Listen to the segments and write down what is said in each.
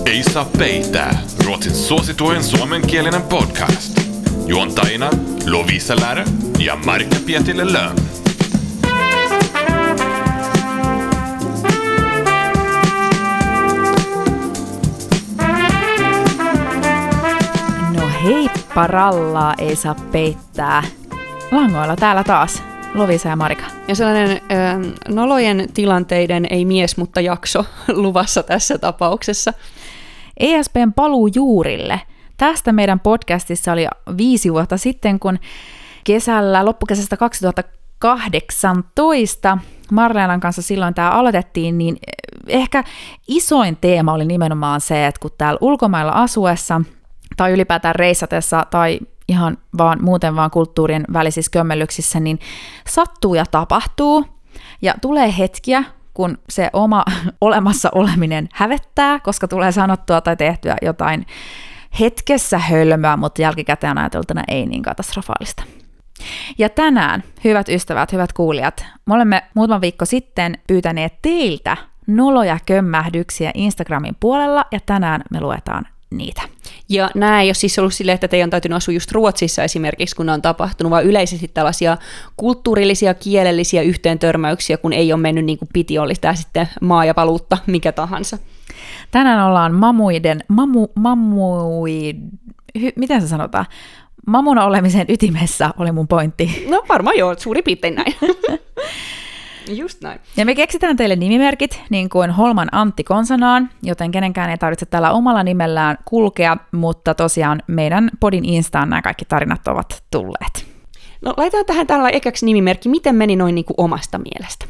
Ei saa peittää, Ruotsin suosituin suomenkielinen podcast. Juontajina Lovisa Lärö ja Marika Pietilä-Löön. No heippa rallaa, ei saa peittää. Langoilla täällä taas Lovisa ja Marika. Ja sellainen nolojen tilanteiden ei mies, mutta jakso luvassa tässä tapauksessa. ESPn paluu juurille. Tästä meidän podcastissa oli 5 vuotta sitten, kun loppukesästä 2018 Marleenan kanssa silloin tämä aloitettiin, niin ehkä isoin teema oli nimenomaan se, että kun täällä ulkomailla asuessa tai ylipäätään reissatessa tai ihan muuten vaan kulttuurien välisissä kömmellyksissä, niin sattuu ja tapahtuu ja tulee hetkiä, kun se oma olemassa oleminen hävettää, koska tulee sanottua tai tehtyä jotain hetkessä hölmöä, mutta jälkikäteen ajateltuna ei niin katastrofaalista. Ja tänään, hyvät ystävät, hyvät kuulijat, me olemme muutama viikko sitten pyytäneet teiltä noloja kömmähdyksiä Instagramin puolella, ja tänään me luetaan niitä. Ja nämä ei ole siis ollut silleen, että teidän on täytynyt asua just Ruotsissa esimerkiksi, kun ne on tapahtunut, vaan yleisesti tällaisia kulttuurillisia, kielellisiä yhteentörmäyksiä, kun ei ole mennyt niin kuin piti, olisi tämä sitten maa ja valuutta, mikä tahansa. Tänään ollaan miten se sanotaan? Mamuna olemisen ytimessä oli mun pointti. No varmaan joo, suurin piirtein näin. Just näin. Ja me keksitään teille nimimerkit, niin kuin Holman Antti konsanaan, joten kenenkään ei tarvitse tällä omalla nimellään kulkea, mutta tosiaan meidän podin Instaan nämä kaikki tarinat ovat tulleet. No laitetaan tähän tällä ekaksi nimimerkki, miten meni noin niin kuin omasta mielestä.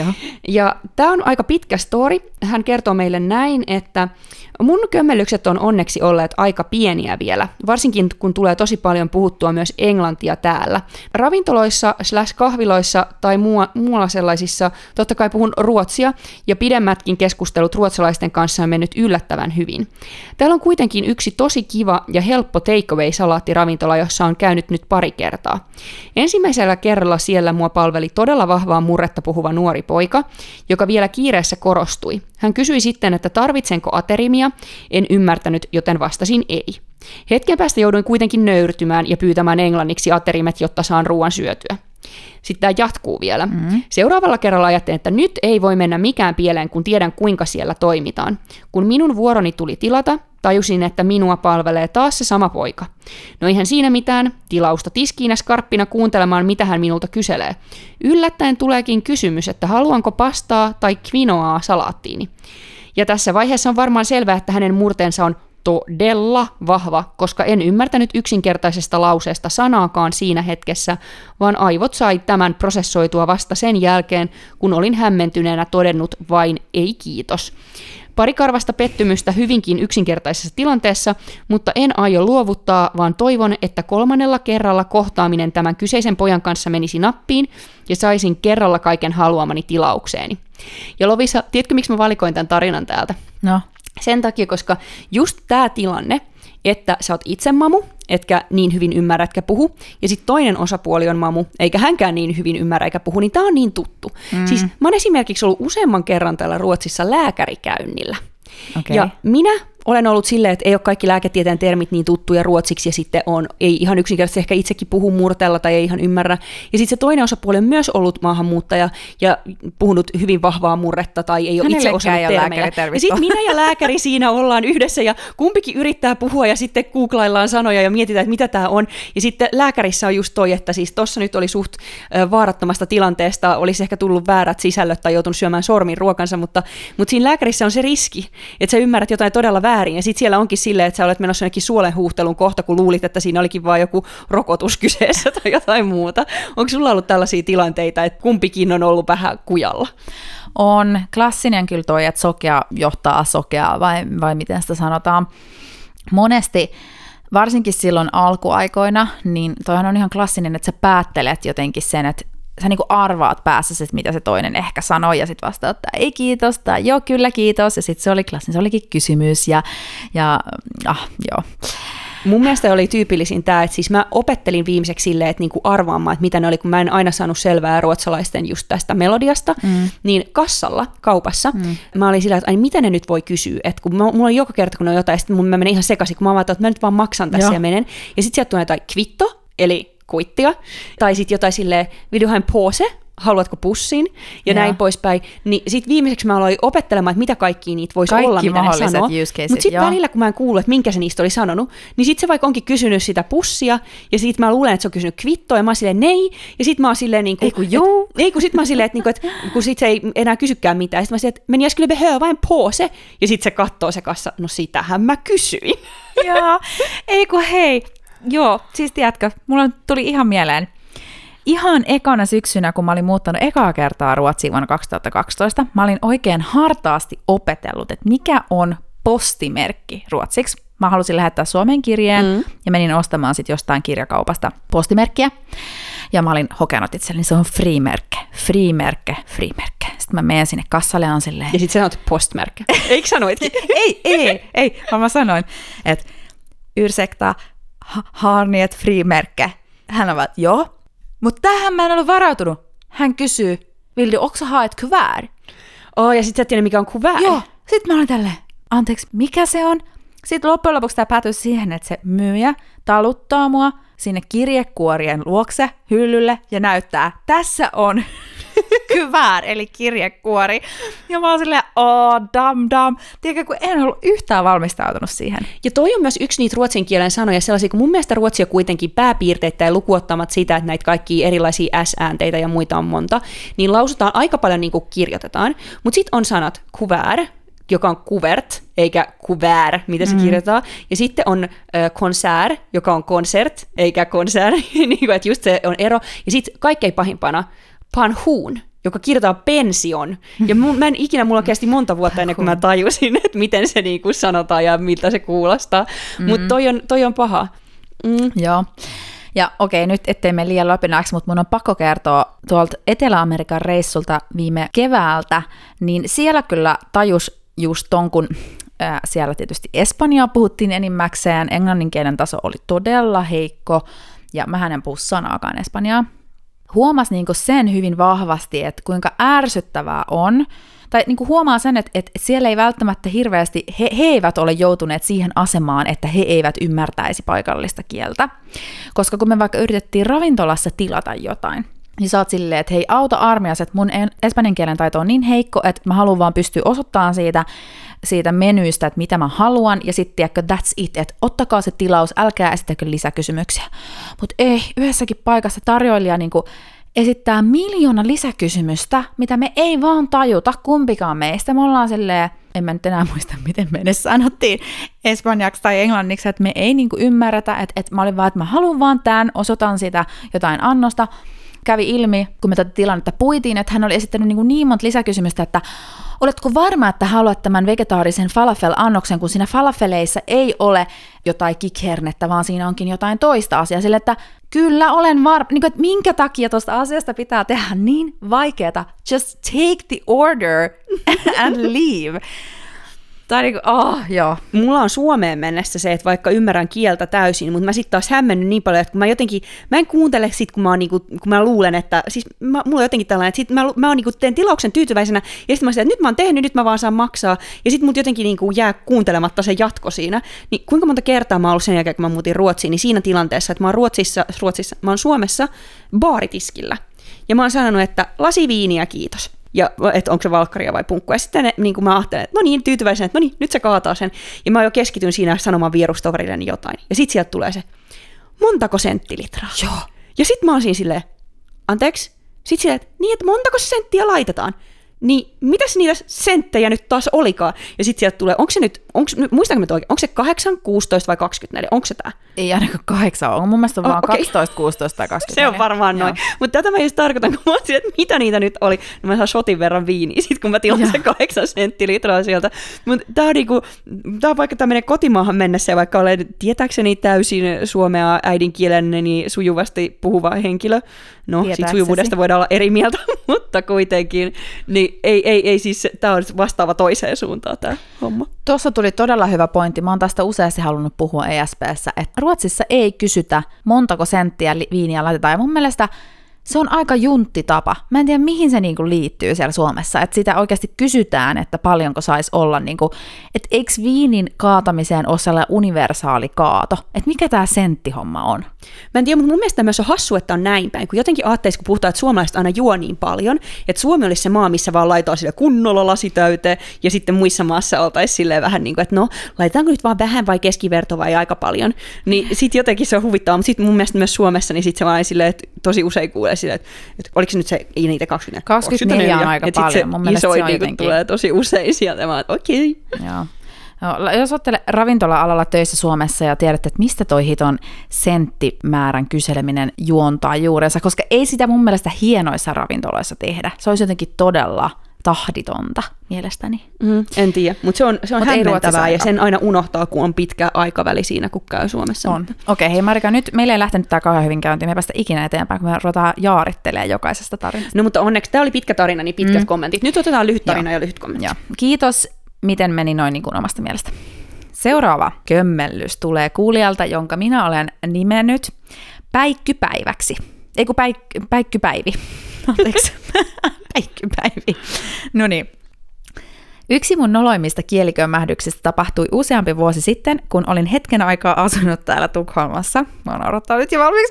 Ja tämä on aika pitkä story. Hän kertoo meille näin, että mun kömmellykset on onneksi olleet aika pieniä vielä, varsinkin kun tulee tosi paljon puhuttua myös englantia täällä. Ravintoloissa / kahviloissa tai muualla sellaisissa totta kai puhun ruotsia, ja pidemmätkin keskustelut ruotsalaisten kanssa on mennyt yllättävän hyvin. Täällä on kuitenkin yksi tosi kiva ja helppo takeaway-salaattiravintola, jossa on käynyt nyt pari kertaa. Ensimmäisellä kerralla siellä mua palveli todella vahvaa murretta puhuva nuori poika, joka vielä kiireessä korostui. Hän kysyi sitten, että tarvitsenko aterimia. En ymmärtänyt, joten vastasin ei. Hetken päästä jouduin kuitenkin nöyrtymään ja pyytämään englanniksi aterimet, jotta saan ruoan syötyä. Sitten tämä jatkuu vielä. Seuraavalla kerralla ajattelin, että nyt ei voi mennä mikään pieleen, kun tiedän kuinka siellä toimitaan. Kun minun vuoroni tuli tilata, tajusin, että minua palvelee taas se sama poika. No eihän siinä mitään, tilausta tiskiin ja skarppina kuuntelemaan, mitä hän minulta kyselee. Yllättäen tuleekin kysymys, että haluanko pastaa tai quinoaa salaattiini. Ja tässä vaiheessa on varmaan selvää, että hänen murteensa on todella vahva, koska en ymmärtänyt yksinkertaisesta lauseesta sanaakaan siinä hetkessä, vaan aivot sai tämän prosessoitua vasta sen jälkeen, kun olin hämmentyneenä todennut vain ei kiitos. Pari karvasta pettymystä hyvinkin yksinkertaisessa tilanteessa, mutta en aio luovuttaa, vaan toivon, että 3. kerralla kohtaaminen tämän kyseisen pojan kanssa menisi nappiin ja saisin kerralla kaiken haluamani tilaukseeni. Ja Lovisa, tiedätkö miksi mä valikoin tämän tarinan täältä? No. Sen takia, koska just tämä tilanne, että sä oot itse mamu, etkä niin hyvin ymmärrä, etkä puhu, ja sitten toinen osapuoli on mamu, eikä hänkään niin hyvin ymmärrä eikä puhu, niin tää on niin tuttu. Siis mä oon esimerkiksi ollut useamman kerran täällä Ruotsissa lääkärikäynnillä. Okay. Ja minä olen ollut silleen, että ei ole kaikki lääketieteen termit niin tuttuja ruotsiksi, ja sitten ei ihan yksinkertaisesti ehkä itsekin puhu murteella tai ei ihan ymmärrä. Ja sitten se toinen osapuoli on myös ollut maahanmuuttaja ja puhunut hyvin vahvaa murretta tai ei ole itse osannut termejä. Ja sitten minä ja lääkäri siinä ollaan yhdessä ja kumpikin yrittää puhua ja sitten googlaillaan sanoja ja mietitään, että mitä tämä on. Ja sitten lääkärissä on just toi, että siis tuossa nyt oli suht vaarattomasta tilanteesta, olisi ehkä tullut väärät sisällöt tai joutunut syömään sormin ruokansa, mutta siinä lääkärissä on se riski, että sä ymmärrät jotain todella väärin. Ja sitten siellä onkin silleen, että sä olet menossa jonnekin suolenhuuhtelun kohta, kun luulit, että siinä olikin vaan joku rokotus kyseessä tai jotain muuta. Onko sulla ollut tällaisia tilanteita, että kumpikin on ollut vähän kujalla? On klassinen kyllä toi, että sokea johtaa sokeaa, vai miten sitä sanotaan. Monesti, varsinkin silloin alkuaikoina, niin toihan on ihan klassinen, että sä päättelet jotenkin sen, että sä niinku arvaat päässä, että mitä se toinen ehkä sanoi, ja sitten vastaa, että ei kiitos, tai joo, kyllä kiitos, ja sitten se oli klassinen, se olikin kysymys, joo. mun mielestä oli tyypillisin tämä, että siis mä opettelin viimeiseksi silleen, että niinku arvaamaan, että mitä ne oli, kun mä en aina saanut selvää ruotsalaisten just tästä melodiasta, niin kassalla, kaupassa, mä olin sillä, että ai mitä ne nyt voi kysyä, että kun mulla on joka kerta, kun on jotain, sitten mä menen ihan sekaisin, kun mä ajattelin, että mä nyt vaan maksan tässä ja menen, ja sitten sieltä tulee jotain kvitto, eli kuittia, tai sitten jotain silleen, vill du ha en påse? Haluatko pussin, ja näin poispäin, niin sitten viimeiseksi mä aloin opettelemaan, että mitä kaikkia niitä voisi olla, mitä ne sanoo. Mutta sitten välillä, kun mä en kuullut, että minkä se niistä oli sanonut, niin sitten se vaikka onkin kysynyt sitä pussia, ja sitten mä luulen, että se on kysynyt kvittoa, ja mä oon silleen, nei, ja sitten mä oon silleen, niin kuin, kun sit mä oon silleen, että kun sit se ei enää kysykään mitään, ja sitten mä silleen, että men jag skulle behöva en påse, ja sitten se kattoo se kassa, no sitähän mä kysyin. Joo, ei kun hei, joo, siis tiedätkö, mulla tuli ihan mieleen, ihan ekana syksynä, kun mä olin muuttanut ekaa kertaa Ruotsiin vuonna 2012, mä olin oikein hartaasti opetellut, että mikä on postimerkki ruotsiksi. Mä halusin lähettää Suomen kirjeen ja menin ostamaan sitten jostain kirjakaupasta postimerkkiä. Ja mä olin hokenut itselleni, se on frimerkke. Sitten mä menen sinne kassalle ja on silleen... Ja sit sanoit postmerkke. Eikö sanoitkin? ei, vaan mä sanoin, että ursäkta, har ni ett frimerke? Hän on vaan, joo. Mutta tähän mä en ole varautunut. Hän kysyy, vill du också ha ett kuvert? Ja sit sä et tiedä, mikä on kuvert. Joo, sit mä olin tälleen, anteeksi, mikä se on? Sitten loppujen lopuksi tämä päätyi siihen, että se myyjä taluttaa mua sinne kirjekuorien luokse, hyllylle ja näyttää, tässä on kuvert, eli kirjekuori. Ja mä oon silleen, dam. Tiedätkö, kun en ollut yhtään valmistautunut siihen. Ja toi on myös yksi niitä ruotsin kielen sanoja sellaisia, kun mun mielestä ruotsi on kuitenkin pääpiirteittäin lukuottamat sitä, että näitä kaikkia erilaisia S-äänteitä ja muita on monta, niin lausutaan aika paljon niin kuin kirjoitetaan. Mutta sitten on sanat kuvert, joka on kuvert, eikä kuvert, mitä se kirjoitetaan. Ja sitten on konsert, joka on konsert, eikä konsert, niin että just se on ero. Ja sitten kaikkein pahimpana pension, joka kirjoitetaan pension. Ja mulla kesti monta vuotta ennen kuin mä tajusin, että miten se niinku sanotaan ja miltä se kuulostaa. Mutta toi on paha. Joo. Ja okei, nyt ettei mene liian läpinäksi, mutta mun on pakko kertoa tuolta Etelä-Amerikan reissulta viime keväältä, niin siellä kyllä tajus just ton, kun siellä tietysti Espanjaa puhuttiin enimmäkseen, englanninkielen taso oli todella heikko, ja mähän en puhu sanaakaan espanjaa. Huomasi niinku sen hyvin vahvasti, että kuinka ärsyttävää on, tai niinku huomaa sen, että siellä ei välttämättä hirveästi, he eivät ole joutuneet siihen asemaan, että he eivät ymmärtäisi paikallista kieltä. Koska kun me vaikka yritettiin ravintolassa tilata jotain, niin sä oot silleen, että hei, auta armias, että mun espanjan kielen taito on niin heikko, että mä haluan vaan pystyä osoittamaan siitä menystä, että mitä mä haluan, ja sitten tiedätkö, that's it, että ottakaa se tilaus, älkää esittäkö lisäkysymyksiä. Mutta ei, yhdessäkin paikassa tarjoilija niinku esittää 1 miljoona lisäkysymystä, mitä me ei vaan tajuta kumpikaan meistä. Me ollaan silleen, en mä nyt enää muista, miten me edes sanottiin espanjaksi tai englanniksi, että me ei niinku ymmärretä, että mä olin vaan, että mä haluan vaan tämän, osoitan sitä jotain annosta. Kävi ilmi, kun me tätä tilannetta puitiin, että hän oli esittänyt niin monta lisäkysymystä, että oletko varma, että haluat tämän vegetaarisen falafel-annoksen, kun siinä falafeleissa ei ole jotain kikhernettä, vaan siinä onkin jotain toista asiaa. Sille, että kyllä olen varma, niin että minkä takia tuosta asiasta pitää tehdä niin vaikeata. Just take the order and leave. Tai niin kuin, joo. Mulla on Suomeen mennessä se, että vaikka ymmärrän kieltä täysin, mutta mä sitten taas hämmennyt niin paljon, että kun mä en kuuntele sit, kun mä luulen, että, siis mulla on jotenkin tällainen, että sit mä oon teen tilauksen tyytyväisenä, ja sitten mä sanon, että nyt mä oon tehnyt, nyt mä vaan saan maksaa, ja sitten mut jotenkin jää kuuntelematta se jatko siinä. Niin kuinka monta kertaa mä oon ollut sen jälkeen, kun mä muutin Ruotsiin, niin siinä tilanteessa, että mä oon Suomessa baaritiskillä, ja mä oon sanonut, että lasi viiniä, kiitos. Ja että onko se valkkaria vai punkkua. Ja sitten niin mä ajattelen, että no niin, tyytyväisenä, että no niin, nyt se kaataa sen. Ja mä jo keskityn siinä sanomaan vierustoverilleni jotain. Ja sitten sieltä tulee se, montako senttilitraa? Joo. Ja sitten mä oon siinä silleen, anteeksi? Sitten silleen, että niin, että montako senttiä laitetaan? Niin mitäs niitä senttejä nyt taas olikaan? Ja sitten sieltä tulee, muistanko mä oikein, onko se 8, 16 vai 24? Onko se tää? Ei ainakaan 8 ole. Mun mielestä on vaan 12, 16 tai 24. Se on varmaan noin. Mutta tätä mä just tarkoitan, kun mä oon että mitä niitä nyt oli. No mä saan shotin verran viiniä, sit kun mä tilaan se 8 senttilitraa sieltä. Mutta tää on vaikka tämmöinen kotimaahan mennessä, ja vaikka olen tietääkseni täysin suomea äidinkieleni sujuvasti puhuva henkilö. No, sit sujuvuudesta voidaan olla eri mieltä, mutta kuitenkin. Niin ei siis, tää on vastaava toiseen suuntaan tää homma. Tuossa tuli tuli todella hyvä pointti. Mä oon tästä useasti halunnut puhua ESP:ssä, että Ruotsissa ei kysytä, montako senttiä viiniä laitetaan. Ja mun mielestä se on aika junttitapa. Mä en tiedä, mihin se niinku liittyy siellä Suomessa, että sitä oikeasti kysytään, että paljonko saisi olla, niinku, että eikö viinin kaatamiseen ole sellainen universaali kaato, että mikä tämä senttihomma on? Mä en tiedä, mutta mun mielestä myös on hassu, että on näin päin, kun jotenkin ajattelisi, kun puhutaan, että suomalaiset aina juo niin paljon, että Suomi olisi se maa, missä vaan laitetaan sille kunnolla lasi täyteen, ja sitten muissa maassa oltaisiin silleen vähän niin kuin, että no, laitetaanko nyt vaan vähän vai keskiverto vai aika paljon, niin sitten jotenkin se on huvittavaa, mutta sitten mun mielestä myös Suomessa, niin sitten se vaan silleen, että tosi usein kuulee silleen, että oliko se nyt se, ei niitä 24 on aika paljon, mun mielestä se on jotenkin. Tulee tosi usein sieltä, vaan okei. Joo. No, jos olette ravintola-alalla töissä Suomessa ja tiedätte, että mistä toi hiton senttimäärän kyseleminen juontaa juurensa, koska ei sitä mun mielestä hienoissa ravintoloissa tehdä. Se olisi jotenkin todella tahditonta mielestäni. En tiedä, mutta se on hämmentävää ja sen aina unohtaa, kun on pitkä aikaväli siinä, kun käy Suomessa. On. Okei, hei Marika, nyt meille ei lähtenyt tämä kauhean hyvin käyntiin. Me ei päästä ikinä eteenpäin, kun me ruvetaan jaarittelemaan jokaisesta tarinasta. No mutta onneksi tämä oli pitkä tarina, niin pitkät kommentit. Nyt otetaan lyhyt tarina ja lyhyt kommentti. Kiitos. Miten meni noin niin kuin omasta mielestä? Seuraava kömmellys tulee kuulijalta, jonka minä olen nimennyt Päikkypäiväksi. Ei kun Päikkypäivi. Anteeksi. Päikkypäivi. No niin. Yksi mun noloimmista kielikömmähdyksistä tapahtui useampi vuosi sitten, kun olin hetken aikaa asunut täällä Tukholmassa. Mä oon odottanut nyt jo valmiiksi.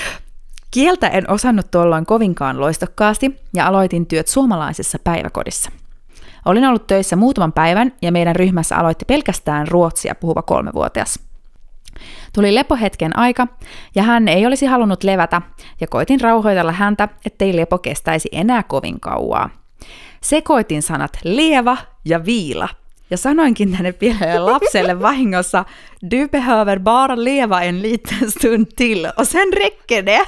Kieltä en osannut tuolloin kovinkaan loistokkaasti ja aloitin työt suomalaisessa päiväkodissa. Olin ollut töissä muutaman päivän ja meidän ryhmässä aloitti pelkästään ruotsia puhuva 3-vuotias. Tuli lepohetken aika ja hän ei olisi halunnut levätä ja koitin rauhoitella häntä, ettei lepo kestäisi enää kovin kauaa. Sekoitin sanat lieva ja viila ja sanoinkin tänne pienelle lapselle vahingossa Du behöver bara leva en liten stund till och sen räcker det.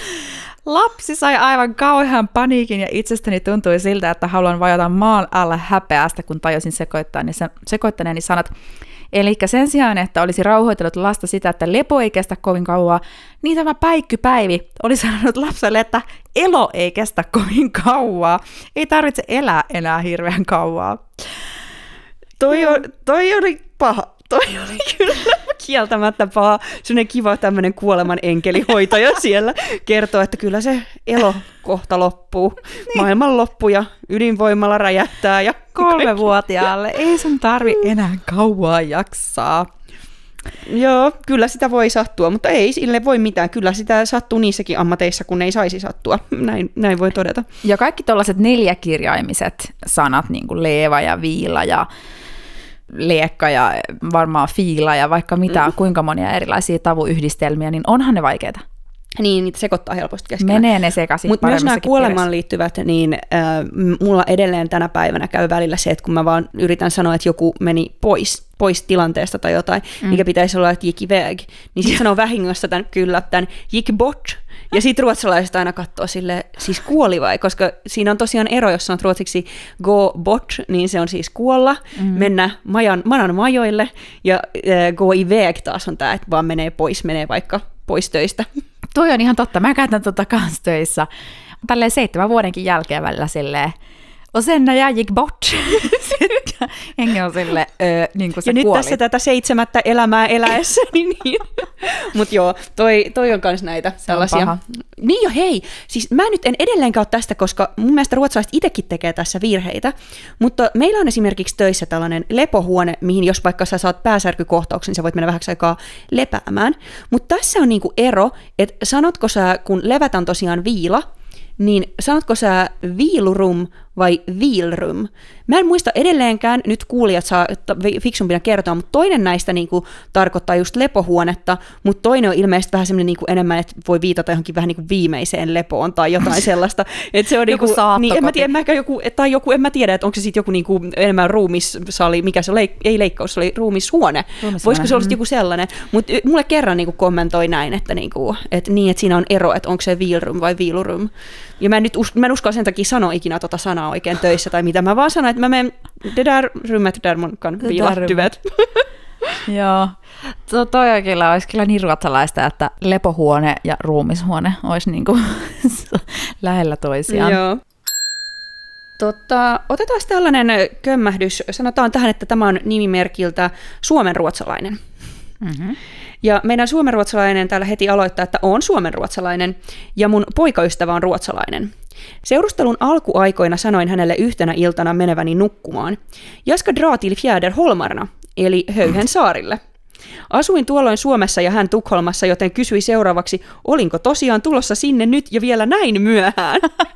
Lapsi sai aivan kauhean paniikin ja itsestäni tuntui siltä, että haluan vajota maan alle häpeästä, kun tajusin sekoittaneeni sanat. Eli sen sijaan, että olisi rauhoitellut lasta sitä, että lepo ei kestä kovin kauaa, niin tämä Päikkypäivi oli sanonut lapselle, että elo ei kestä kovin kauaa. Ei tarvitse elää enää hirveän kauaa. Toi oli paha. Toi oli kyllä kieltämättä paha. Sellainen kiva tämmöinen kuoleman enkelihoitaja siellä kertoo, että kyllä se elo kohta loppuu. Maailman loppu ja ydinvoimalla räjähtää. Ja 3-vuotiaalle ei sun tarvi enää kauaa jaksaa. Joo, kyllä sitä voi sattua, mutta ei sille voi mitään. Kyllä sitä sattuu niissäkin ammateissa, kun ei saisi sattua. Näin voi todeta. Ja kaikki tuollaiset 4-kirjaimiset sanat, niin kuin leeva ja viila ja liekka ja varmaan fiila ja vaikka mitä, kuinka monia erilaisia tavuyhdistelmiä, niin onhan ne vaikeita. Niin, niitä sekoittaa helposti keskenään. Menee ne sekaisin. Mutta myös nämä kuolemaan liittyvät, niin mulla edelleen tänä päivänä käy välillä se, että kun mä vaan yritän sanoa, että joku meni pois tilanteesta tai jotain, mikä pitäisi olla, että gick iväg, niin sitten sanoo vahingossa tämän gick bort. Ja sitten ruotsalaiset aina katsoo sille, siis kuoli vai? Koska siinä on tosiaan ero, jos sanot ruotsiksi go bort, niin se on siis kuolla, mennä manan majoille, ja go iväg taas on tämä, että vaan menee vaikka pois töistä. Toi on ihan totta. Mä käytän kans töissä. Tälleen 7 vuodenkin jälkeen välillä silleen, och sen när jag gick bort. Hengen on silleen, niin kuin se ja kuoli. Nyt tässä tätä 7. elämää eläessä. niin. Mutta joo, toi on kans näitä tällaisia. Niin jo, hei. Siis mä nyt en edelleenkään ole tästä, koska mun mielestä ruotsalaiset itsekin tekee tässä virheitä. Mutta meillä on esimerkiksi töissä tällainen lepohuone, mihin jos vaikka sä saat pääsärkykohtauksen, niin sä voit mennä vähäksi aikaa lepäämään. Mutta tässä on niinku ero, että sanotko sä, kun levätään tosiaan viila, niin sanotko sä viilurum vai viilrum? Mä en muista edelleenkään, nyt kuulijat saa fiksumpina kertoa, mutta toinen näistä niinku tarkoittaa just lepohuonetta, mutta toinen on ilmeisesti vähän semmoinen niinku enemmän, että voi viitata johonkin vähän niinku viimeiseen lepoon tai jotain sellaista. Että se on joku saattokoti. En mä tiedä, että onko se sitten joku niinku enemmän ruumissali, mikä se ei leikkaus, se oli ruumishuone. Voisiko se olla joku sellainen? Mutta mulle kerran niinku kommentoi näin, että siinä on ero, että onko se viilrum vai viilurum. Ja mä en uskalla sen takia sanoa ikinä tota sanaa oikein töissä tai mitä. Mä vaan sanon, että mä menen det där rummet där man kan vila, du vet. Joo. Toi kyllä olisi kyllä niin ruotsalaista, että lepohuone ja ruumishuone olisi niinku lähellä toisiaan. Joo. Otetaan tällainen kömmähdys. Sanotaan tähän, että tämä on nimimerkiltä suomenruotsalainen. Mm-hmm. Ja meidän suomenruotsalainen täällä heti aloittaa, että on suomenruotsalainen ja mun poikaystävä on ruotsalainen. Seurustelun alkuaikoina sanoin hänelle yhtenä iltana meneväni nukkumaan. Jag ska dra till Fjäderholmarna, eli Höyhensaarille. Asuin tuolloin Suomessa ja hän Tukholmassa, joten kysyi seuraavaksi, olinko tosiaan tulossa sinne nyt ja vielä näin myöhään.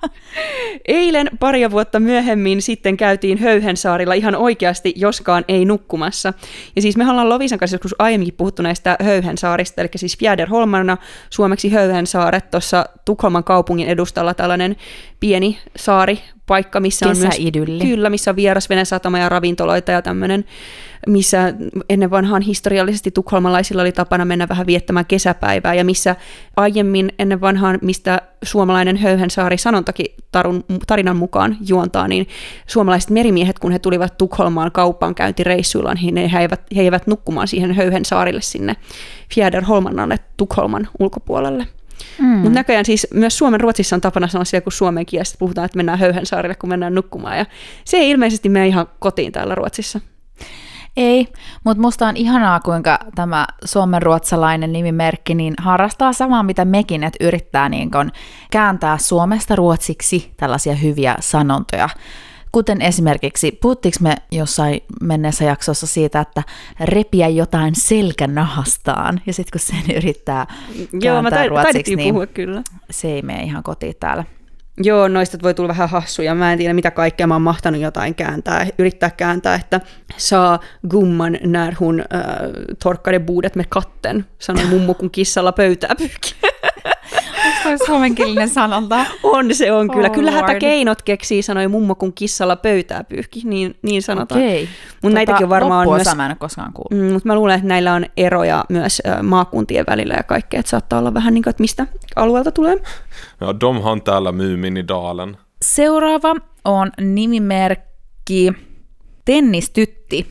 Eilen pari vuotta myöhemmin sitten käytiin Höyhensaarilla ihan oikeasti, joskaan ei nukkumassa. Ja siis me ollaan Lovisan kanssa joskus aiemminkin puhuttu näistä Höyhensaarista, eli siis Fjäderholmarna, suomeksi Höyhensaaret, tuossa Tukholman kaupungin edustalla tällainen pieni saari, paikka, missä on missä on vierasvenesatama ja ravintoloita ja tämmöinen, missä ennen vanhaan historiallisesti tukholmalaisilla oli tapana mennä vähän viettämään kesäpäivää, ja missä aiemmin ennen vanhaan, mistä suomalainen Höyhensaari sanontakin tarinan mukaan juontaa, niin suomalaiset merimiehet, kun he tulivat Tukholmaan kaupankäyntireissuilla, niin he eivät nukkumaan siihen Höyhensaarille sinne Fjäderholmarnalle Tukholman ulkopuolelle. Mutta näköjään siis myös Suomen Ruotsissa on tapana sanoa siellä, kun suomen kielestä puhutaan, että mennään Höyhensaarille, kun mennään nukkumaan. Ja se ei ilmeisesti mene ihan kotiin täällä Ruotsissa. Ei, mutta musta on ihanaa, kuinka tämä suomenruotsalainen nimimerkki niin harrastaa samaa, mitä mekin, että yrittää niin kun kääntää suomesta ruotsiksi tällaisia hyviä sanontoja. Kuten esimerkiksi, puhuttiinko me jossain menneessä jaksossa siitä, että repiä jotain selkänahastaan, ja sitten kun sen yrittää kääntää ruotsiksi, niin puhua, kyllä. Se ei mene ihan kotiin täällä. Joo, noista voi tulla vähän hassuja. Mä en tiedä, mitä kaikkea mä oon mahtanut jotain yrittää kääntää, että saa gumman när hon torkade bordet med katten, sanoi mummo, kun kissalla pöytää pyyhki. Onko toi suomenkielinen sanonta? Se on kyllä. Kyllä hätäkeinot keksii, sanoi mummo, kun kissalla pöytää pyyhki, niin sanotaan. Okei. Mutta näitäkin varmaan myös. Mä en ole koskaan kuullut. Mutta mä luulen, että näillä on eroja myös maakuntien välillä ja kaikkea, että saattaa olla vähän niin kuin, että mistä alueelta tulee. Ja, de har täällä Myyminidalen. Seuraava on nimimerkki Tennistytti.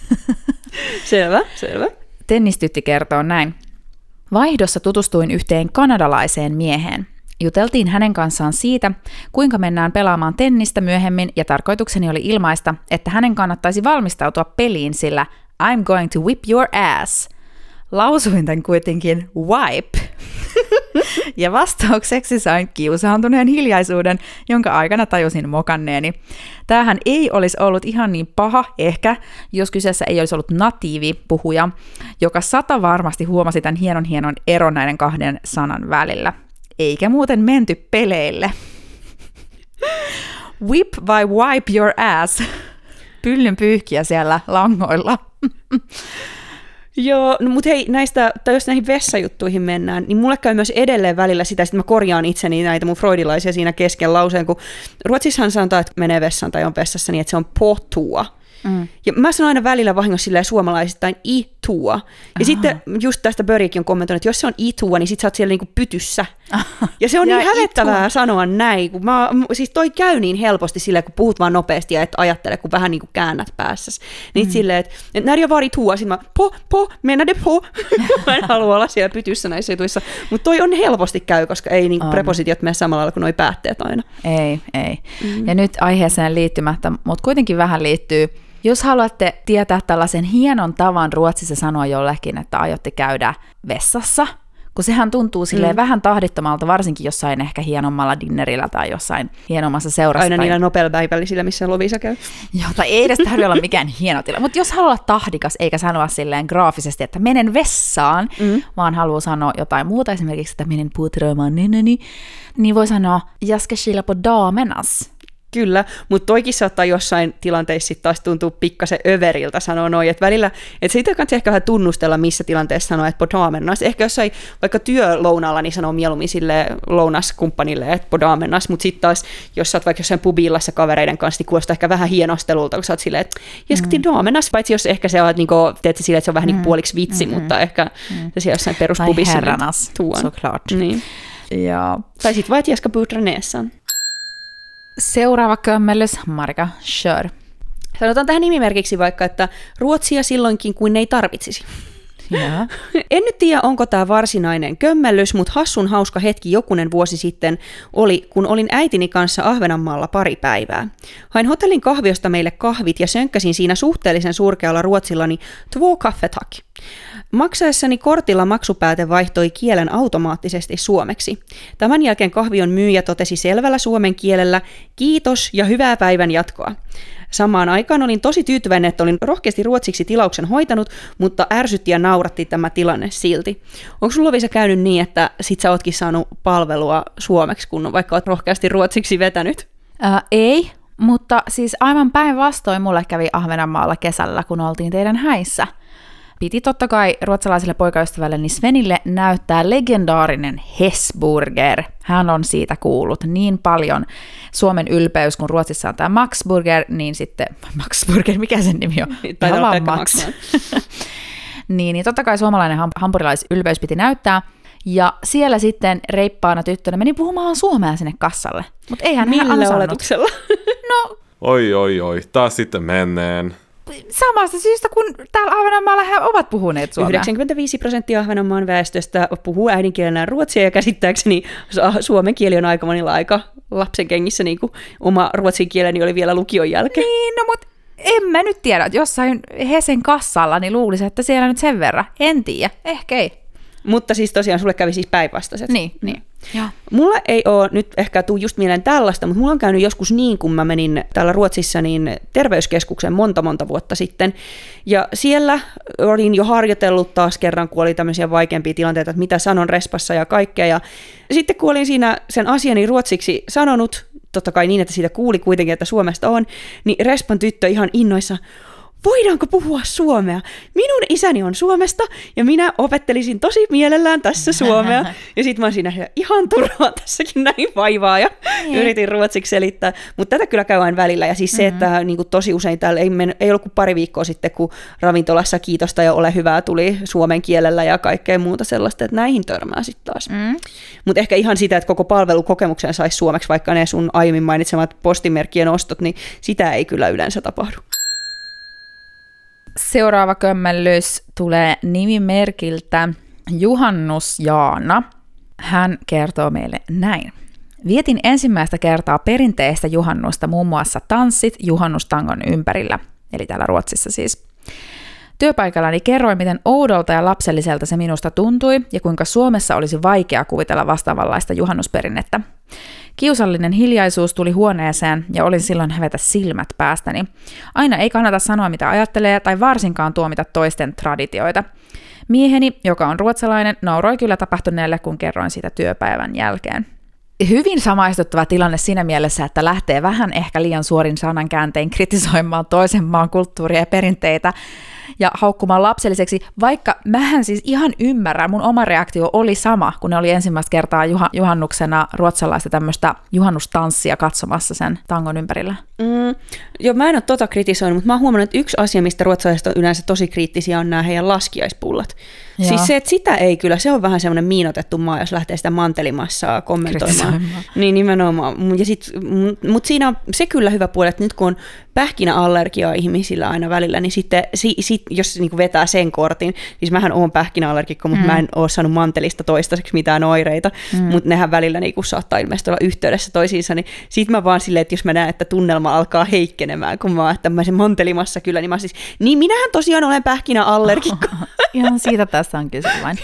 Selvä. Tennistytti kertoo näin. Vaihdossa tutustuin yhteen kanadalaiseen mieheen. Juteltiin hänen kanssaan siitä, kuinka mennään pelaamaan tennistä myöhemmin, ja tarkoitukseni oli ilmaista, että hänen kannattaisi valmistautua peliin, sillä I'm going to whip your ass. Lausuin tämän kuitenkin wipe. Ja vastaukseksi sain kiusaantuneen hiljaisuuden, jonka aikana tajusin mokanneeni. Tämähän ei olisi ollut ihan niin paha ehkä, jos kyseessä ei olisi ollut natiivi puhuja, joka 100 varmasti huomasi tämän hienon eron näiden kahden sanan välillä. Eikä muuten menty peleille. Whip vai wipe your ass? Pyllyn pyyhkiä siellä langoilla. Joo, no mutta hei, tai jos näihin vessajuttuihin mennään, niin mulle käy myös edelleen välillä sitä, että mä korjaan itseni näitä mun freudilaisia siinä kesken lauseen, kun Ruotsissahan sanotaan, että menee vessaan tai on vessassa niin, että se on potua. Ja mä sanon aina välillä vahingossa silleen suomalaisittain itua. Ja sitten just tästä Börjikin on kommentoinut, että jos se on itua, niin sit sä oot siellä niinku pytyssä. Ja se on niin hävettävää sanoa näin, kun siis toi käy niin helposti silleen, kun puhut vaan nopeasti ja et ajattele, kun vähän niinku käännät päässäsi. Niin silleen, että när jag var i toa, sit mä menade på. Mä en halua olla siellä pytyssä näissä jutuissa. Mutta toi on helposti käy, koska ei niinku prepositiot mene samalla lailla kuin noi päätteet aina. Ei. Ja nyt aiheeseen liittymättä, mutta kuitenkin vähän liittyy. Jos haluatte tietää tällaisen hienon tavan Ruotsissa sanoa jollekin, että aiotte käydä vessassa, kun sehän tuntuu silleen vähän tahdittomalta, varsinkin jossain ehkä hienommalla dinnerillä tai jossain hienommassa seurassa. Aina niillä Nobel-päivällisillä, missä Lovisa käy. Joo, tai ei edes tarvitse olla mikään hieno tila. Mutta jos haluaa tahdikas, eikä sanoa silleen graafisesti, että menen vessaan, vaan haluaa sanoa jotain muuta, esimerkiksi, että menen puutröimaan nenäni, niin voi sanoa, jag ska kila på damernas. Kyllä, mutta toikin saattaa jossain tilanteissa sitten taas tuntuu pikkasen överiltä sanoa noin, että välillä, että siitä kannattaa ehkä vähän tunnustella, missä tilanteessa sanoa, että podamennas. Ehkä jossain vaikka työlounaalla, niin sanoo mieluummin sille lounaskumppanille, että podamennas, mutta sitten taas, jos sä oot vaikka jossain pubillassa kavereiden kanssa, niin kuulostaa ehkä vähän hienostelulta, kun sä oot silleen, että jaskati damennas, paitsi jos ehkä se on, niin kuin, teet silleen, että se on vähän niin puoliksi vitsi, mutta ehkä se siellä jossain peruspubissa. Tai herranas, såklart. Niin. Ja. Tai sitten vaan, että jaska putraneessaan. Seuraava kömmellys, Marika, kör. Sanotaan tähän nimimerkiksi vaikka, että ruotsia silloinkin, kuin ne ei tarvitsisi. Yeah. En nyt tiedä, onko tämä varsinainen kömmellys, mutta hassun hauska hetki jokunen vuosi sitten oli, kun olin äitini kanssa Ahvenanmaalla pari päivää. Hain hotellin kahviosta meille kahvit ja sönkkäsin siinä suhteellisen surkealla ruotsillani två kaffetack. Maksaessani kortilla maksupääte vaihtoi kielen automaattisesti suomeksi. Tämän jälkeen kahvion myyjä totesi selvällä suomen kielellä kiitos ja hyvää päivän jatkoa. Samaan aikaan olin tosi tyytyväinen, että olin rohkeasti ruotsiksi tilauksen hoitanut, mutta ärsytti ja nauratti tämä tilanne silti. Onko sulla, Lovisa, käynyt niin, että sit sä ootkin saanut palvelua suomeksi, kun vaikka oot rohkeasti ruotsiksi vetänyt? Ei, mutta siis aivan päinvastoin mulle kävi Ahvenanmaalla kesällä, kun oltiin teidän häissä. Piti totta kai ruotsalaiselle poikaystävälleni Svenille näyttää legendaarinen Hesburger. Hän on siitä kuullut niin paljon. Suomen ylpeys, kun Ruotsissa on tämä Maxburger, niin sitten Maxburger, mikä sen nimi on? Ihan vaan Max. niin totta kai suomalainen hampurilais-ylpeys piti näyttää. Ja siellä sitten reippaana tyttönä meni puhumaan suomea sinne kassalle. Mutta eihän hän ansainnut. Millä oletuksella? No, Oi, taas sitten menneen. samasta syystä, kun täällä Ahvenanmaalla he ovat puhuneet suomea. 95% Ahvenanmaan väestöstä puhuu äidinkielenään ruotsia, ja käsittääkseni suomen kieli on aika monilla aika lapsen kengissä, niin kuin oma ruotsin kieleni oli vielä lukion jälkeen. Niin, no mutta en mä nyt tiedä, että jossain Hesen kassalla, niin luulisin, että siellä nyt sen verran. En tiedä, ehkä ei. Mutta siis tosiaan sulle kävi siis päinvastaiset. Niin. Ja. Mulla ei ole nyt ehkä tuu just mieleen tällaista, mutta mulla on käynyt joskus niin, kun mä menin täällä Ruotsissa niin terveyskeskukseen monta vuotta sitten. Ja siellä olin jo harjoitellut taas kerran, kun oli tämmöisiä vaikeampia tilanteita, että mitä sanon respassa ja kaikkea. Ja sitten kun olin siinä sen asiani ruotsiksi sanonut, totta kai niin, että siitä kuuli kuitenkin, että Suomesta on, niin respan tyttö ihan innoissa, voidaanko puhua suomea? Minun isäni on Suomesta ja minä opettelisin tosi mielellään tässä suomea. Ja sit mä oon siinä ihan turhaa tässäkin näin vaivaa ja yritin ruotsiksi selittää. Mutta tätä kyllä käy aina välillä. Ja siis se, että niin kuin tosi usein täällä ei ollut kuin pari viikkoa sitten, kun ravintolassa kiitosta ja ole hyvää tuli suomen kielellä ja kaikkea muuta sellaista, että näihin törmää sitten taas. Mutta ehkä ihan sitä, että koko palvelukokemuksen saisi suomeksi, vaikka ne sun aiemmin mainitsemat postimerkkien ostot, niin sitä ei kyllä yleensä tapahdu. Seuraava kömmellys tulee nimimerkiltä Juhannus Jaana. Hän kertoo meille näin. Vietin ensimmäistä kertaa perinteistä juhannusta, muun muassa tanssit juhannustangon ympärillä, eli täällä Ruotsissa siis. Työpaikallani kerroin, miten oudolta ja lapselliselta se minusta tuntui ja kuinka Suomessa olisi vaikea kuvitella vastaavanlaista juhannusperinnettä. Kiusallinen hiljaisuus tuli huoneeseen ja olin silloin hävetä silmät päästäni. Aina ei kannata sanoa, mitä ajattelee tai varsinkaan tuomita toisten traditioita. Mieheni, joka on ruotsalainen, nauroi kyllä tapahtuneelle, kun kerroin siitä työpäivän jälkeen. Hyvin samaistuttava tilanne siinä mielessä, että lähtee vähän ehkä liian suorin sanankääntein kritisoimaan toisen maan kulttuuria ja perinteitä ja haukkumaan lapselliseksi, vaikka mähän siis ihan ymmärrän, mun oma reaktio oli sama, kun ne oli ensimmäistä kertaa juhannuksena ruotsalaista tämmöistä juhannustanssia katsomassa sen tangon ympärillä. Joo, mä en ole tota kritisoinut, mutta mä oon huomannut, että yksi asia, mistä ruotsalaiset on yleensä tosi kriittisiä, on nämä heidän laskiaispullat. Joo. Siis se, että sitä ei kyllä, se on vähän semmoinen miinotettu maa, jos lähtee sitä mantelimassaa kommentoimaan. Niin nimenomaan. Mutta siinä on se kyllä hyvä puoli, että nyt kun on pähkinäallergiaa ihmisillä aina välillä, niin sitten jos niinku vetää sen kortin, siis mähän oon pähkinäallergikko, mutta mä en ole saanut mantelista toistaiseksi mitään oireita, mutta nehän välillä niinku saattaa ilmeisesti olla yhteydessä toisiinsa, niin sit mä vaan silleen, että jos mä näen, että tunnelma alkaa heikkenemään, kun mä oon tämmöisen mantelimassa kyllä, niin mä siis, niin minähän tosiaan olen pähkinäallergikko. Ihan siitä tässä on kyse vain.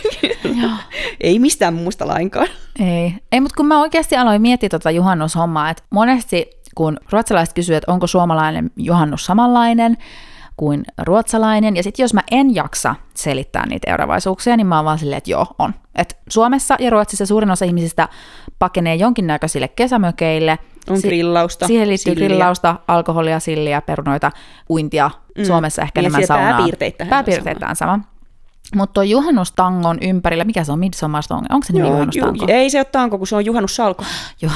Ei mistään muusta lainkaan. Ei, mutta kun mä oikeasti aloin miettiä tuota juhannushommaa, että monesti kun ruotsalaiset kysyvät, että onko suomalainen juhannus samanlainen kuin ruotsalainen, ja sitten jos mä en jaksa selittää niitä eroavaisuuksia, niin mä oon vaan silleen, että joo, on. Et Suomessa ja Ruotsissa suurin osa ihmisistä pakenee jonkinnäköisille kesämökeille. On grillausta. Siihen liittyy grillausta, alkoholia, silliä, perunoita, uintia. Suomessa ehkä enemmän saunaa. Pääpiirteittäin sama. Mutta tuo juhannustangon ympärillä, mikä se on, Midsommarstång? Onko se nimi juhannustango? Ei se ole tanko, kun se on juhannussalko.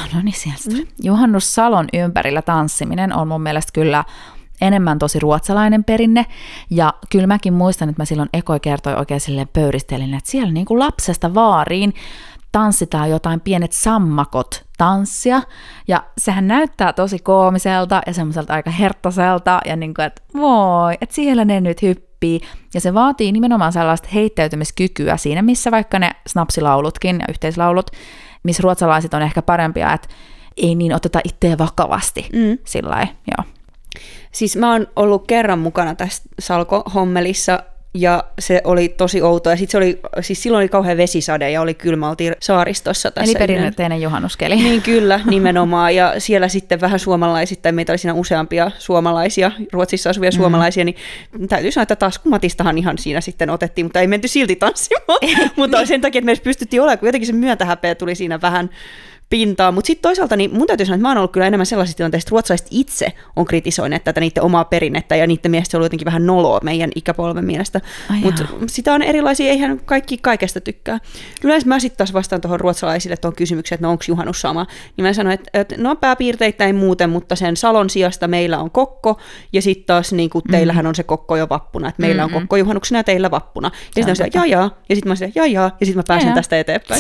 Juhannussalon ympärillä tanssiminen on mun mielestä kyllä enemmän tosi ruotsalainen perinne. Ja kyllä mäkin muistan, että mä silloin Ekoi kertoi oikein silleen pöyristelin, että siellä niin kuin lapsesta vaariin tanssitaan jotain pienet sammakot tanssia, ja sehän näyttää tosi koomiselta ja semmoiselta aika herttaselta, ja niin kuin, että voi, että siellä ne nyt hyppää oppii, ja se vaatii nimenomaan sellaista heittäytymiskykyä siinä, missä vaikka ne snapsilaulutkin ja yhteislaulut, missä ruotsalaiset on ehkä parempia, että ei niin oteta itseä vakavasti sillain, joo. Siis mä oon ollut kerran mukana tässä Salko-hommelissa, ja se oli tosi outoa. Ja silloin oli kauhean vesisade ja oli kylmä, oltiin saaristossa tässä. Eli perinteinen juhannuskeli. Niin kyllä, nimenomaan. Ja siellä sitten vähän suomalaisittain, meitä oli siinä useampia suomalaisia, Ruotsissa asuvia suomalaisia, niin täytyy sanoa, että taskumatistahan ihan siinä sitten otettiin, mutta ei menty silti tanssimaan. Mutta sen takia, että me pystyttiin olemaan, kun jotenkin se myötähäpeä tuli siinä vähän pintaa, mutta sitten toisaalta niin mun täytyy sanoa, että mä oon ollut kyllä enemmän sellaisista tilanteista, että ruotsalaiset itse on kritisoineet tätä niiden omaa perinnettä, ja niiden mielestä se on ollut jotenkin vähän noloa meidän ikäpolven mielestä, mutta sitä on erilaisia, eihän kaikki kaikesta tykkää. Yleensä mä sitten taas vastaan tuohon ruotsalaisille tuohon kysymykseen, että no onko juhannus sama, niin mä sanoin, että no pääpiirteittäin muuten, mutta sen salon sijasta meillä on kokko, ja sitten taas niin kuin teillähän on se kokko jo vappuna, että meillä on kokko juhannuksena ja teillä vappuna. Ja sitten on se, jaa, ja sitten mä sanoin, jaa, ja sitten mä pääsen tästä eteenpäin.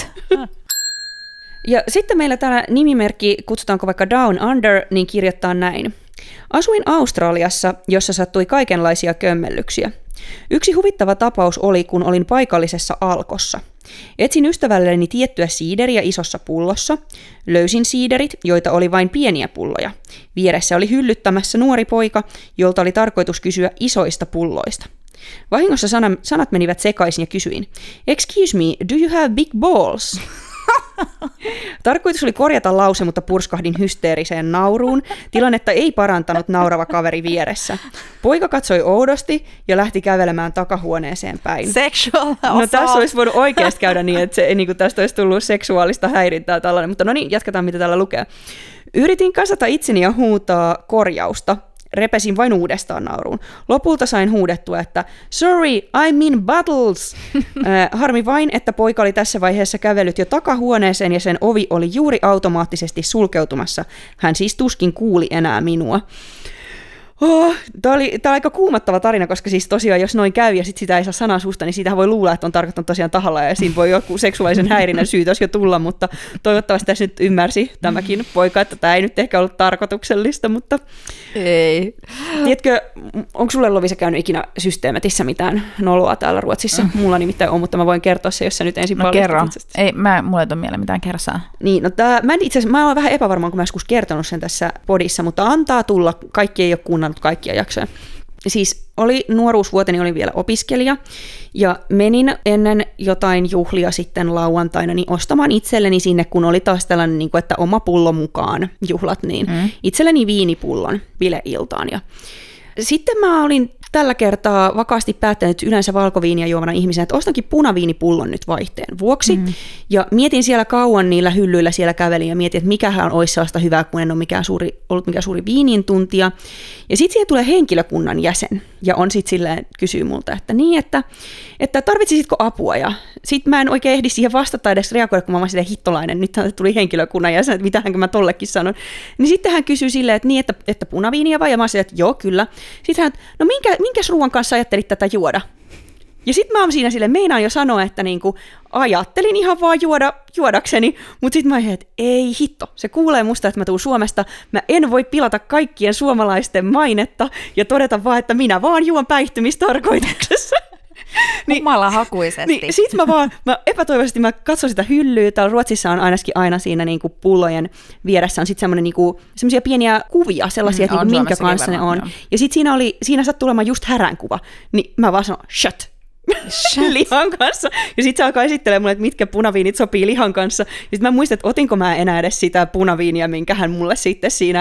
Ja sitten meillä täällä nimimerkki, kutsutaanko vaikka Down Under, niin kirjoittaa näin. Asuin Australiassa, jossa sattui kaikenlaisia kömmellyksiä. Yksi huvittava tapaus oli, kun olin paikallisessa Alkossa. Etsin ystävälleni tiettyä siideriä isossa pullossa. Löysin siiderit, joita oli vain pieniä pulloja. Vieressä oli hyllyttämässä nuori poika, jolta oli tarkoitus kysyä isoista pulloista. Vahingossa sanat menivät sekaisin ja kysyin, "Excuse me, do you have big balls?" Tarkoitus oli korjata lause, mutta purskahdin hysteeriseen nauruun. Tilannetta ei parantanut naurava kaveri vieressä. Poika katsoi oudosti ja lähti kävelemään takahuoneeseen päin. Sexual assault. No tässä olisi voinut oikeasti käydä niin, että niin kuin tästä olisi tullut seksuaalista häirintää tällainen. Mutta no niin, jatketaan mitä täällä lukee. Yritin kasata itseni ja huutaa korjausta. Repesin vain uudestaan nauruun. Lopulta sain huudettua, että "Sorry, I mean bottles." Harmi vain, että poika oli tässä vaiheessa kävellyt jo takahuoneeseen ja sen ovi oli juuri automaattisesti sulkeutumassa. Hän siis tuskin kuuli enää minua. Tämä on aika kuumattava tarina, koska siis tosiaan jos noin käy ja sit sitä ei saa sanaa suusta, niin siitähän voi luulla, että on tarkoittanut tosiaan tahalla ja siinä voi joku seksuaalisen häirinnän syytös jo tulla, mutta toivottavasti tässä nyt ymmärsi tämäkin poika, että tämä ei nyt ehkä ollut tarkoituksellista, mutta ei. Tiedätkö, onko sulle Lovisa käynyt ikinä systeemetissä mitään noloa täällä Ruotsissa? Mulla nimittäin on, mutta mä voin kertoa se, jos sä nyt ensin kerro. Ei, mulla ei ole mieleen mitään kersaa. Niin, no mä oon vähän epävarma, kun mä joskus kertonut sen tässä podissa, mutta antaa tulla, kaikki ei ole kuunnellut kaikkia jaksoja. Siis nuoruusvuoteni olin vielä opiskelija ja menin ennen jotain juhlia sitten lauantaina niin ostamaan itselleni sinne, kun oli taas tällainen, niin kuin, että oma pullo mukaan juhlat, niin itselleni viinipullon bileiltaan. Ja sitten mä olin tällä kertaa vakaasti päättänyt yleensä valkoviinia juomana ihmisenä, että ostankin punaviinipullon nyt vaihteen vuoksi. Ja mietin siellä kauan niillä hyllyillä siellä kävelin ja mietin, että mikähän olisi sellaista hyvää, kun en ole ollut mikään suuri viinin tuntija. Ja sitten siihen tulee henkilökunnan jäsen ja on sitten silleen, kysyy multa, että niin, että tarvitsisitko apua? Ja sitten mä en oikein ehdi siihen vastata edes reagoida, kun mä oon silleen hittolainen, nyt tuli henkilökunnan jäsen, että mitähänkö mä tollekin sanon. Niin sitten hän kysyy silleen, että niin, että punaviiniä vai? Ja mä oon silleen, että joo, kyllä. Sitten hän, no minkäs ruoan kanssa ajattelit tätä juoda? Ja sitten mä oon siinä silleen, meinaan jo sanoa, että niinku, ajattelin ihan vaan juodakseni, mutta sitten mä ajattelin, että ei hitto, se kuulee musta, että mä tuun Suomesta, mä en voi pilata kaikkien suomalaisten mainetta ja todeta vaan, että minä vaan juon päihtymistarkoituksessa. Humalahakuisesti. Niin, sit mä epätoivoisesti mä katson sitä hyllyä, täällä Ruotsissa on aina siinä niinku pullojen vieressä on sit semmoisia pieniä kuvia, sellaisia, että niinku minkä kanssa ne on. Ja sit siinä sattui tulemaan just häränkuva, niin mä vaan sanon, shut. Lihan kanssa. Ja sitten se alkaa esittelemään mulle, että mitkä punaviinit sopii lihan kanssa. Ja sitten mä muistan, että otinko mä enää edes sitä punaviinia, minkä hän mulle sitten siinä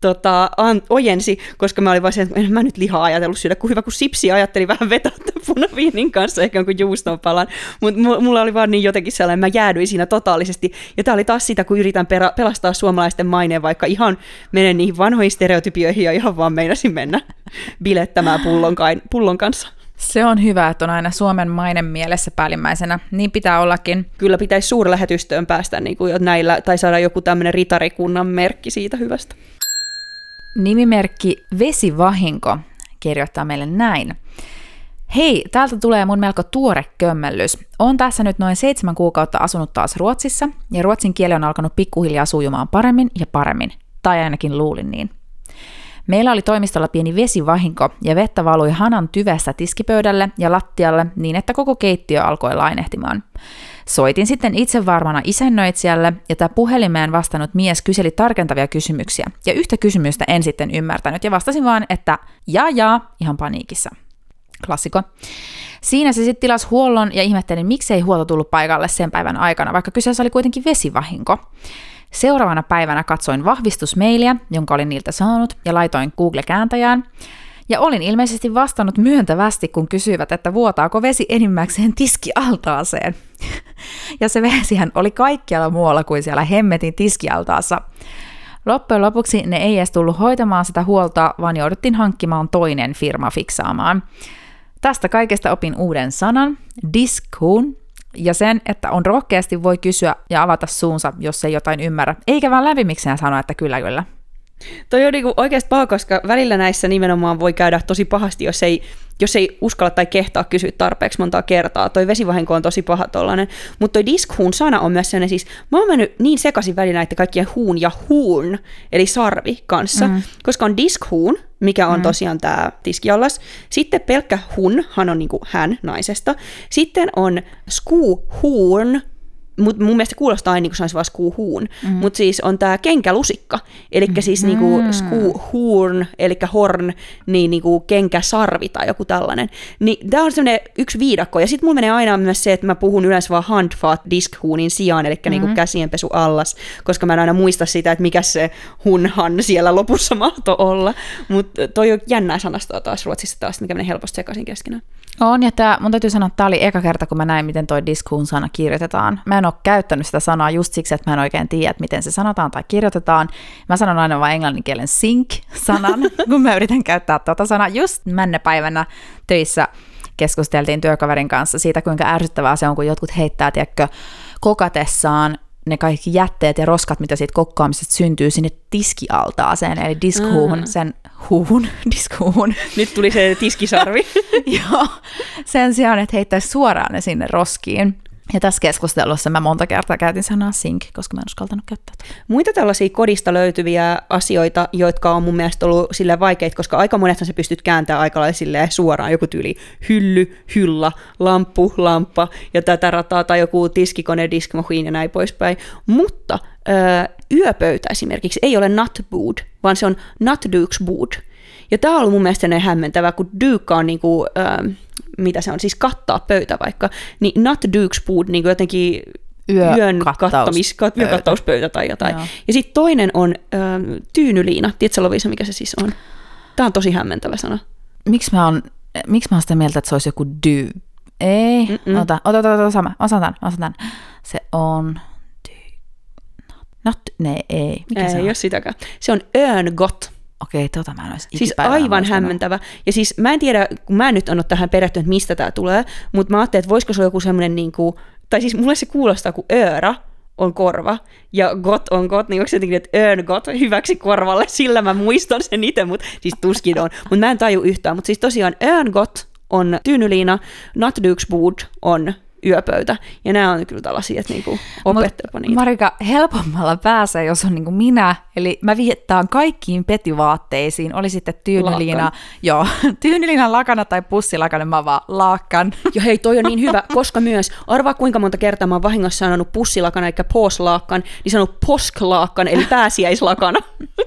ojensi, koska mä olin vaan se, että en mä nyt lihaa ajatellut syödä, kun hyvä kun sipsi ajattelin vähän vetää punaviinin kanssa, ehkä jonkun juuston palan. Mutta mulla oli vaan niin jotenkin sellainen, mä jäädyin siinä totaalisesti. Ja tää oli taas sitä, kun yritän pelastaa suomalaisten maineen, vaikka ihan menen niihin vanhoihin stereotypioihin ja ihan vaan meinasin mennä bilettämään pullon kanssa. Se on hyvä, että on aina Suomen maine mielessä päällimmäisenä. Niin pitää ollakin. Kyllä pitäisi suurlähetystöön päästä niin kuin näillä, tai saada joku tämmöinen ritarikunnan merkki siitä hyvästä. Nimimerkki Vesivahinko kirjoittaa meille näin. Hei, täältä tulee mun melko tuore kömmellys. Oon tässä nyt noin 7 kuukautta asunut taas Ruotsissa, ja ruotsin kieli on alkanut pikkuhiljaa sujumaan paremmin ja paremmin. Tai ainakin luulin niin. Meillä oli toimistolla pieni vesivahinko ja vettä valui hanan tyvestä tiskipöydälle ja lattialle niin, että koko keittiö alkoi lainehtimaan. Soitin sitten itse varmana isännöitsijälle ja tämä puhelimeen vastannut mies kyseli tarkentavia kysymyksiä. Ja yhtä kysymystä en sitten ymmärtänyt ja vastasin vaan, että jaa, ihan paniikissa. Klassikko. Siinä se sitten tilasi huollon ja ihmettelin, miksei huolto tullut paikalle sen päivän aikana, vaikka kyseessä oli kuitenkin vesivahinko. Seuraavana päivänä katsoin vahvistusmailia, jonka olin niiltä saanut, ja laitoin Google-kääntäjään. Ja olin ilmeisesti vastannut myöntävästi, kun kysyivät, että vuotaako vesi enimmäkseen tiskialtaaseen. Ja se vesihän oli kaikkialla muualla kuin siellä hemmetin tiskialtaassa. Loppujen lopuksi ne ei edes tullut hoitamaan sitä huoltoa, vaan jouduttiin hankkimaan toinen firma fiksaamaan. Tästä kaikesta opin uuden sanan, diskhun, ja sen, että on rohkeasti voi kysyä ja avata suunsa, jos ei jotain ymmärrä, eikä vaan läpimikseen sanoa, että kyllä. Toi on niinku oikeasti paha, koska välillä näissä nimenomaan voi käydä tosi pahasti, jos ei uskalla tai kehtaa kysyä tarpeeksi montaa kertaa. Toi vesivahinko on tosi paha tollainen. Mutta toi diskhun sana on myös sellainen, siis mä oon mennyt niin sekaisin välillä näiden kaikkien huun ja huun, eli sarvi kanssa, koska on diskhun, mikä on tosiaan tää tiskiallas. Sitten pelkkä hunhan on niinku hän naisesta. Sitten on skuuhuun, mutta mun mielestä kuulostaa aina niin kuin se olisi vaan skuuhuun. Mutta siis on tämä kenkälusikka, eli siis niinku skuuhorn, eli horn, niin niinku kenkäsarvi tai joku tällainen. Niin tämä on semmoinen yksi viidakko. Ja sitten mulla menee aina myös se, että mä puhun yleensä vaan handfat diskhuunin sijaan, eli niinku käsienpesu allas, koska mä en aina muista sitä, että mikä se hunhan siellä lopussa mahtoi olla. Mutta toi on jännää sanastoa taas ruotsissa taas, mikä menee helposti sekaisin keskenään. On, ja mun täytyy sanoa, että tämä oli eka kerta, kun mä näin, miten toi diskhun-sana kirjoitetaan. Mä en ole käyttänyt sitä sanaa just siksi, että mä en oikein tiedä, että miten se sanotaan tai kirjoitetaan. Mä sanon aina vain englanninkielen sink-sanan, kun mä yritän käyttää tuota sanaa. Just männepäivänä töissä keskusteltiin työkaverin kanssa siitä, kuinka ärsyttävää se on, kun jotkut heittää, tiedätkö, kokatessaan ne kaikki jätteet ja roskat, mitä siitä kokkaamisesta syntyy sinne tiskialtaaseen, eli diskhuuhun, sen diskhuuhun. Nyt tuli se tiskisarvi. Joo, sen sijaan, että heittäisi suoraan ne sinne roskiin. Ja tässä keskustelussa mä monta kertaa käytin sanaa sink, koska mä en uskaltanut käyttää. Muita tällaisia kodista löytyviä asioita, jotka on mun mielestä ollut silleen vaikeita, koska aika monethan sä pystyt kääntämään aika lailla suoraan, joku tyyli hylly, hylla, lamppu, lamppa ja tätä rataa tai joku tiskikone, diskmahin ja näin poispäin. Mutta yöpöytä esimerkiksi ei ole nattbord, vaan se on nattduksbord. Ja tämä on ollut mun mielestä hämmentävää, kun dyykka on niinku, mitä se on, siis kattaa pöytä vaikka, niin nattduksbord niinku jotenkin yökattauspöytä tai jotain. Joo. Ja sitten toinen on tyynyliina. Tiedätkö Lovisa, mikä se siis on? Tämä on tosi hämmentävä sana. Miksi mä oon sitä mieltä, että se olisi joku Ei. Ota sama. Osataan. Se on ei. Mikä ei se on? Ei ole sitäkään. Se on örngott. Okei, mä en olisi siis aivan hämmentävä. Ja siis mä en tiedä, kun mä en nyt ole tähän perehtynyt, että mistä tämä tulee, mutta mä ajattelin, että voisiko se olla joku semmoinen, niinku, tai siis mulle se kuulostaa, kun öra on korva ja got on got, niin onko se jotenkin, että örngot hyväksi korvalle, sillä mä muistan sen itse, mutta siis tuskin on. Mutta mä en taju yhtään, mutta siis tosiaan örngot on tyynyliina, nattduksbord on yöpöytä. Ja nämä on kyllä tällaisia, että niinku opettelepa niitä. Marika, helpommalla pääsee, jos on niinku minä. Eli mä viittaan kaikkiin petivaatteisiin. Oli sitten tyynyliina, tyynyliinan lakana tai pussilakana, mä vaan laakkan. Ja hei, toi on niin hyvä, koska myös, arvaa kuinka monta kertaa mä oon vahingossa sanonut pussilakana, eli pooslaakkan, niin sanonut posklaakkan, eli pääsiäislakana.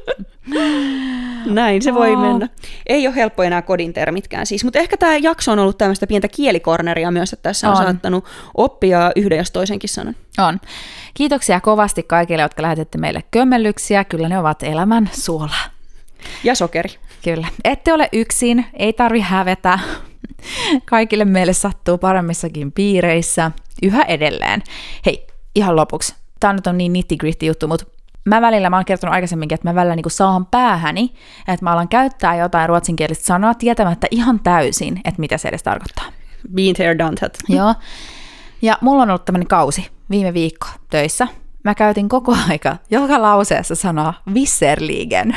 Näin se voi mennä. Ei ole helppo enää kodin termitkään siis, mutta ehkä tämä jakso on ollut tämmöistä pientä kielikorneria myös, että tässä on saattanut oppia yhden ja toisenkin sanan. On. Kiitoksia kovasti kaikille, jotka lähetitte meille kömmellyksiä. Kyllä ne ovat elämän suola. Ja sokeri. Kyllä. Ette ole yksin, ei tarvi hävetä. Kaikille meille sattuu paremmissakin piireissä. Yhä edelleen. Hei, ihan lopuksi. Tämä nyt on niin nitty-gritty juttu, mutta mä oon kertonut aikaisemminkin, että mä välillä niin saan päähäni, että mä alan käyttää jotain ruotsinkielistä sanaa tietämättä ihan täysin, että mitä se edes tarkoittaa. Been there, done that. Joo. Ja mulla on ollut tämmöinen kausi viime viikko töissä. Mä käytin koko aika joka lauseessa sanaa visserligen.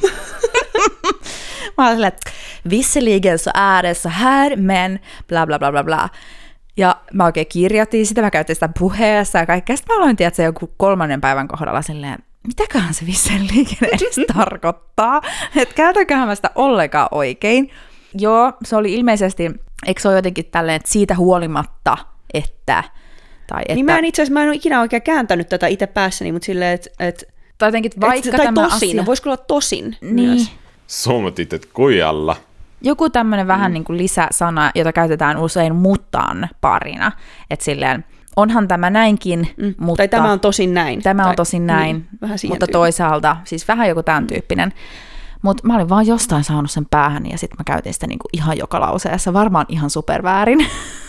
Mä olin silleen, että visserligen så är det så här, men bla bla bla bla bla. Ja mä oikein kirjoitin sitä, mä käytin sitä puheessa ja kaikkea. Sitten mä aloin, että se joku 3. päivän kohdalla silleen, mitäköhän se visselliikenne edes tarkoittaa? Että käytäköhän mä sitä ollenkaan oikein? Joo, se oli ilmeisesti, eikö se ole jotenkin tälleen, että siitä huolimatta, että... Tai että niin mä en ole ikinä oikein kääntänyt tätä itse päässäni, mutta silleen, että tai jotenkin, vaikka tai tämä tosin, asia... voisiko olla tosin niin. myös? Suomat itse kujalla. Joku tämmöinen vähän niin kuin lisäsana, jota käytetään usein mutan parina. Että silleen, onhan tämä näinkin, mutta... Tai tämä on tosin näin. Tämä on tosin näin, mutta toisaalta, siis vähän joku tämän tyyppinen. Mutta mä olin vaan jostain saanut sen päähän ja sitten mä käytin sitä niinku ihan joka lauseessa, varmaan ihan superväärin.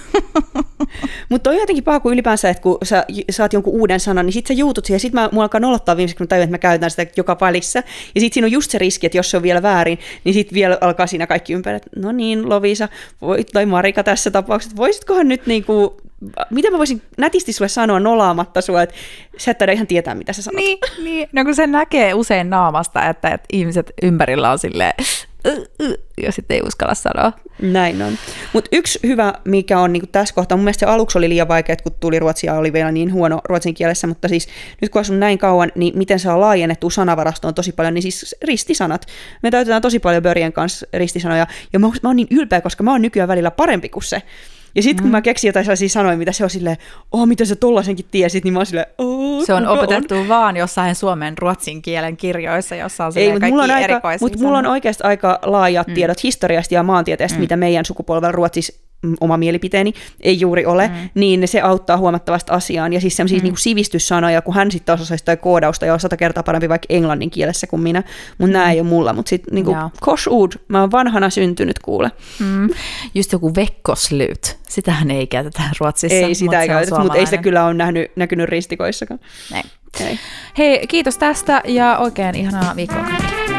Mutta toi on jotenkin paha, kun ylipäänsä, että kun sä saat jonkun uuden sanan, niin sit sä juutut siihen, ja sit mulla alkaa nolottaa viimeksi, kun mä tajun, että mä käytän sitä joka välissä. Ja sit siinä on just se riski, että jos se on vielä väärin, niin sit vielä alkaa siinä kaikki ympäri, että no niin, Lovisa, tai Marika tässä tapauksessa, voisitkohan nyt niinku, mitä mä voisin nätisti sulle sanoa nolaamatta sua, että sä et taida ihan tietää, mitä sä sanot. Niin. No kun se näkee usein naamasta, että ihmiset ympärillä on silleen, ja sitten ei uskalla sanoa. Näin on. Mutta yksi hyvä, mikä on niinku tässä kohtaa, mun mielestä se aluksi oli liian vaikea, kun tuli ruotsia, oli vielä niin huono ruotsin kielessä, mutta siis nyt kun asun näin kauan, niin miten saa laajennettua sanavarastoon tosi paljon, niin siis ristisanat. Me täytetään tosi paljon Börjen kanssa ristisanoja, ja mä oon niin ylpeä, koska mä oon nykyään välillä parempi kuin se. Ja sitten kun mä keksin jotain sellaisia sanoja, mitä se on silleen, miten sä tollaisenkin tiesit, niin mä oon silleen, se on opetettu vaan jossain suomen ruotsin kielen kirjoissa, jossa on silleen kaikki erikoisia. Mutta mulla on oikeasti aika laajat tiedot historiasta ja maantieteestä, mitä meidän sukupolvella Ruotsissa, oma mielipiteeni, ei juuri ole, niin se auttaa huomattavasti asiaan. Ja siis sellaisia niinku sivistyssanoja, kun hän sitten osasi sitä koodausta ja on 100 kertaa parempi vaikka englannin kielessä kuin minä, mutta nämä ei ole mulla. Mutta sitten niinku, koshud, mä oon vanhana syntynyt kuule. Just joku vekkoslyt, sitähän ei käytetä Ruotsissa. Ei sitä käytetä, mutta ei sitä kyllä ole näkynyt ristikoissakaan. Ei. Hei, kiitos tästä ja oikein ihanaa viikkoa.